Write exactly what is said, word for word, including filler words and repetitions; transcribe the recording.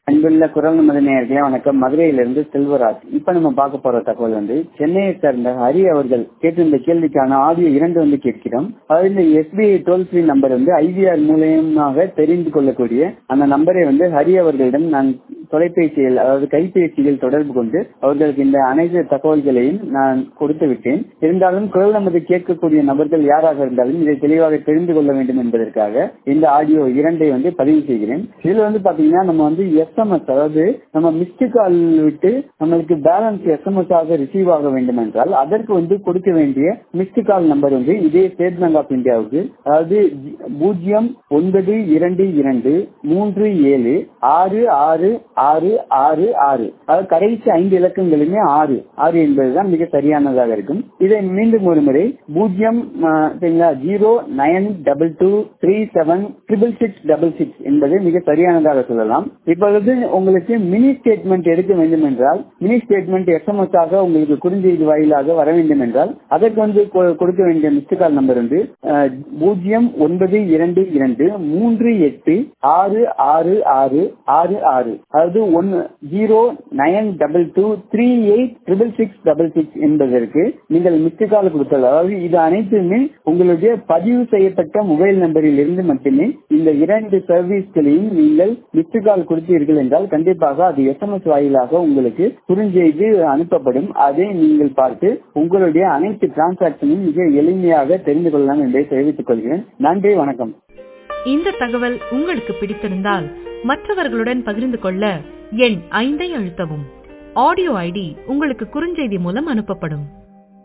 அன்புள்ள குரல் நமது நேயர்களே வணக்கம். மதுரையிலிருந்து செல்வராஜ். இப்ப நம்ம பார்க்க போற தகவல் வந்து சென்னையை சேர்ந்த ஹரி அவர்கள் கேட்டிருந்த கேள்விக்கான ஆடியோ இரண்டு வந்து கேட்கிறோம். அதாவது இந்த எஸ்பிஐ டோல் ஃப்ரீ நம்பர் வந்து ஐவிஆர் மூலமாக தெரிந்து கொள்ளக்கூடிய அந்த நம்பரை வந்து ஹரி அவர்களிடம் நான் தொலைபேசியில் அதாவது கைபேசியில் தொடர்பு கொண்டு அவர்களுக்கு இந்த அனைத்து தகவல்களையும் நான் கொடுத்து விட்டேன். இருந்தாலும் குரல் நமது கேட்கக்கூடிய நபர்கள் யாராக இருந்தாலும் இதை தெளிவாக தெரிந்து கொள்ள வேண்டும் என்பதற்காக இந்த ஆடியோ இரண்டை வந்து பதிவு செய்கிறேன். இதுல வந்து பாத்தீங்கன்னா நம்ம வந்து எஸ்எம்எஸ் அதாவது நம்ம மிஸ்டு கால் விட்டு நம்மளுக்கு பேலன்ஸ் எஸ்எம்எஸ் ஆக ரிசீவ் ஆக வேண்டும் என்றால் அதற்கு வந்து கொடுக்க வேண்டிய மிஸ்டு கால் நம்பர் வந்து இதே ஸ்டேட் பேங்க் ஆஃப் இந்தியாவுக்கு அதாவது பூஜ்ஜியம் ஒன்பது இரண்டு இரண்டு மூன்று ஏழு ஆறு ஆறு ஆறு ஆறு ஆறு அதாவது கடைசி ஐந்து இலக்கங்களுமே ஆறு ஆறு என்பதுதான் மிக சரியானதாக இருக்கும். இதை மீண்டும் ஒரு முறை பூஜ்ஜியம் zero nine double two three seven triple six double six என்பது மிக சரியானதாக சொல்லலாம். இப்பொழுது உங்களுக்கு மினி ஸ்டேட்மெண்ட் எடுக்க வேண்டும் என்றால் மினி ஸ்டேட்மெண்ட் எஸ்எம்எஸ் ஆக உங்களுக்கு குறுஞ்செய்தி வாயிலாக வர வேண்டும் என்றால் அதற்கு வந்து கொடுக்க வேண்டிய மிஸ்டு கால் நம்பர் வந்து பூஜ்ஜியம் ஒன்பது இரண்டு இரண்டு மூன்று எட்டு ஆறு ஆறு ஆறு ஆறு ஆறு அதாவது ஒன்னு zero nine double two three eight triple six double six என்பதற்கு நீங்கள் மிஸ்டு கால் கொடுத்தல். அதாவது இது அனைத்துமே உங்களுடைய பதிவு செய்யப்பட்ட மொபைல் நம்பரில் இருந்து மட்டுமே இந்த இரண்டு சர்வீஸ்களையும் நீங்கள் மிஸ்டு கால் கொடுத்தீர்கள் என்றால் கண்டிப்பாக அது எஸ்எம்எஸ் வாயிலாக உங்களுக்கு குறுஞ்செய்தி அனுப்பப்படும். அதை நீங்கள் பார்த்து உங்களுடைய அனைத்து டிரான்சாக்சனையும் மிக எளிமையாக தெரிந்து கொள்ளலாம் என்பதை தெரிவித்துக் கொள்கிறேன். நன்றி, வணக்கம். இந்த தகவல் உங்களுக்கு பிடித்திருந்தால் மற்றவர்களுடன் பகிர்ந்து கொள்ள எண் ஐந்தை அழுத்தவும். ஆடியோ ஐடி உங்களுக்கு குறுஞ்செய்தி மூலம் அனுப்பப்படும்.